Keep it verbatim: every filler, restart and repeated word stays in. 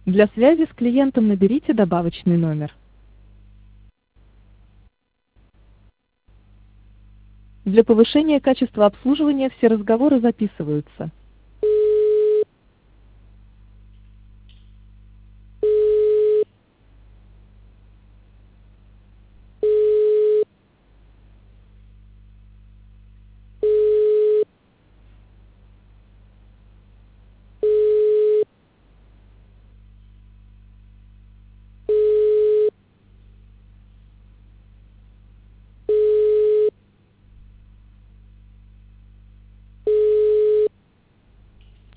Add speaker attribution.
Speaker 1: Для связи с клиентом наберите добавочный номер. Для повышения качества обслуживания все разговоры записываются.